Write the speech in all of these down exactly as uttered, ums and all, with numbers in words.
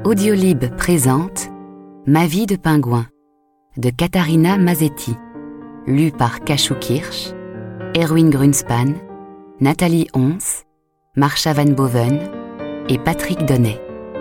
Audiolib présente Ma vie de pingouin de Katharina Mazetti, lu par Cachou Kirsch, Erwin Grunspan, Nathalie Ons, Marsha Van Boven et Patrick Donnet.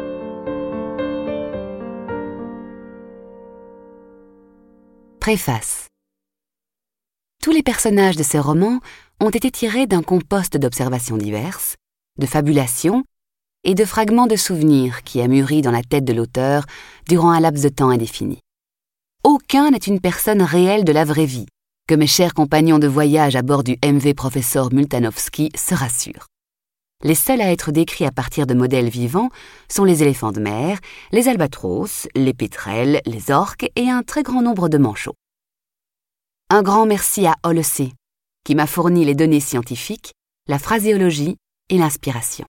Préface. Tous les personnages de ce roman ont été tirés d'un compost d'observations diverses, de fabulations et de fragments de souvenirs qui a mûri dans la tête de l'auteur durant un laps de temps indéfini. Aucun n'est une personne réelle de la vraie vie, que mes chers compagnons de voyage à bord du M V Professeur Multanovsky se rassurent. Les seuls à être décrits à partir de modèles vivants sont les éléphants de mer, les albatros, les pétrels, les orques et un très grand nombre de manchots. Un grand merci à Holocé, qui m'a fourni les données scientifiques, la phraséologie et l'inspiration.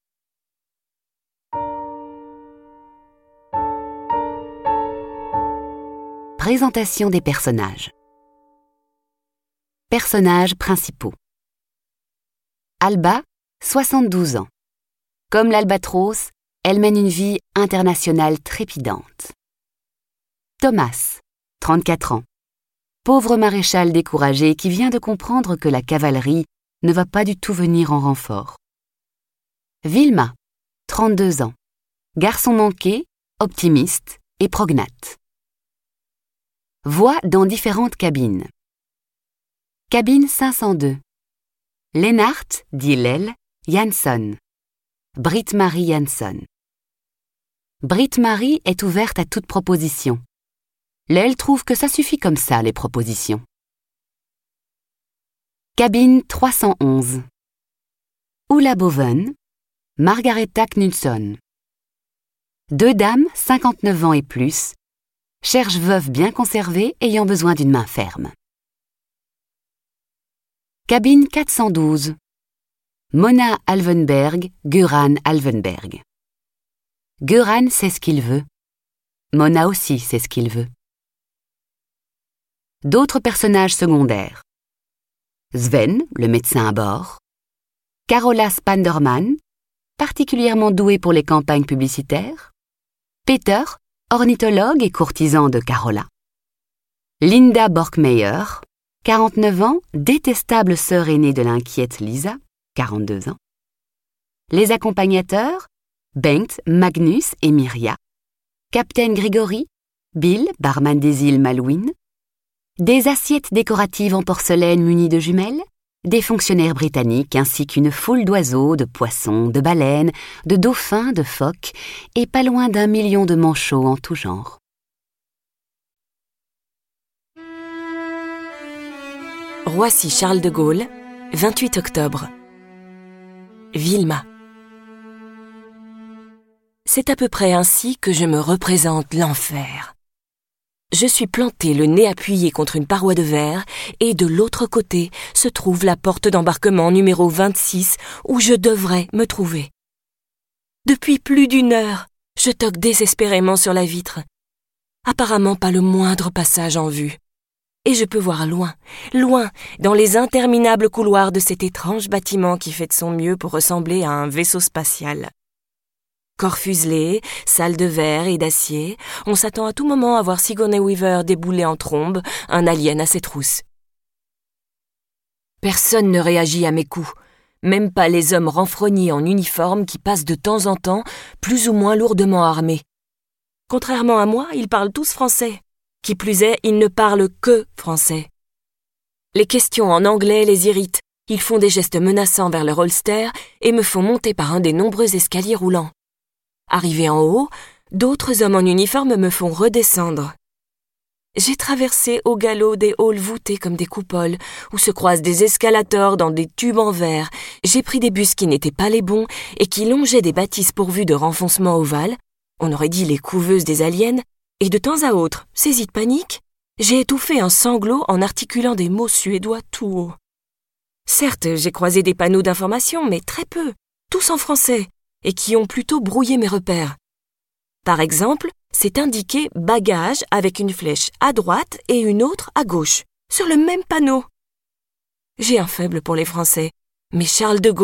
Présentation des personnages. Personnages principaux. Alba, soixante-douze ans. Comme l'albatros, elle mène une vie internationale trépidante. Thomas, trente-quatre ans. Pauvre maréchal découragé qui vient de comprendre que la cavalerie ne va pas du tout venir en renfort. Vilma, trente-deux ans. Garçon manqué, optimiste et prognate. Voix dans différentes cabines. Cabine cinq cent deux. Lennart, dit Lel, Jansson. Britt-Marie Jansson. Britt-Marie est ouverte à toute proposition. Lel trouve que ça suffit comme ça, les propositions. Cabine trois cent onze. Ulla Boven, Margaretha Knutsson. Deux dames, cinquante-neuf ans et plus, cherchent veuve bien conservée ayant besoin d'une main ferme. Cabine quatre cent douze. Mona Alvenberg, Göran Alvenberg. Göran sait ce qu'il veut. Mona aussi sait ce qu'il veut. D'autres personnages secondaires. Sven, le médecin à bord. Carola Spanderman, particulièrement douée pour les campagnes publicitaires. Peter, ornithologue et courtisan de Carola. Linda Borkmeyer, quarante-neuf ans, détestable sœur aînée de l'inquiète Lisa, quarante-deux ans. Les accompagnateurs, Bengt, Magnus et Mirja. Capitaine Grigory, Bill, barman des îles Malouines. Des assiettes décoratives en porcelaine munies de jumelles. Des fonctionnaires britanniques ainsi qu'une foule d'oiseaux, de poissons, de baleines, de dauphins, de phoques et pas loin d'un million de manchots en tout genre. Roissy-Charles de Gaulle, vingt-huit octobre. Vilma. C'est à peu près ainsi que je me représente l'enfer. Je suis plantée le nez appuyé contre une paroi de verre et de l'autre côté se trouve la porte d'embarquement numéro vingt-six où je devrais me trouver. Depuis plus d'une heure, je toque désespérément sur la vitre. Apparemment pas le moindre passage en vue. Et je peux voir loin, loin, dans les interminables couloirs de cet étrange bâtiment qui fait de son mieux pour ressembler à un vaisseau spatial. Corps fuselé, salle de verre et d'acier, on s'attend à tout moment à voir Sigourney Weaver débouler en trombe, un alien à ses trousses. Personne ne réagit à mes coups, même pas les hommes renfrognés en uniforme qui passent de temps en temps, plus ou moins lourdement armés. Contrairement à moi, ils parlent tous français. Qui plus est, ils ne parlent que français. Les questions en anglais les irritent. Ils font des gestes menaçants vers leur holster et me font monter par un des nombreux escaliers roulants. Arrivé en haut, d'autres hommes en uniforme me font redescendre. J'ai traversé au galop des halls voûtés comme des coupoles, où se croisent des escalators dans des tubes en verre. J'ai pris des bus qui n'étaient pas les bons et qui longeaient des bâtisses pourvues de renfoncements ovales, on aurait dit les couveuses des aliens, et de temps à autre, saisie de panique, j'ai étouffé un sanglot en articulant des mots suédois tout haut. Certes, j'ai croisé des panneaux d'information, mais très peu, tous en français, et qui ont plutôt brouillé mes repères. Par exemple, c'est indiqué « bagages » avec une flèche à droite et une autre à gauche, sur le même panneau. J'ai un faible pour les Français, mais Charles de Gaulle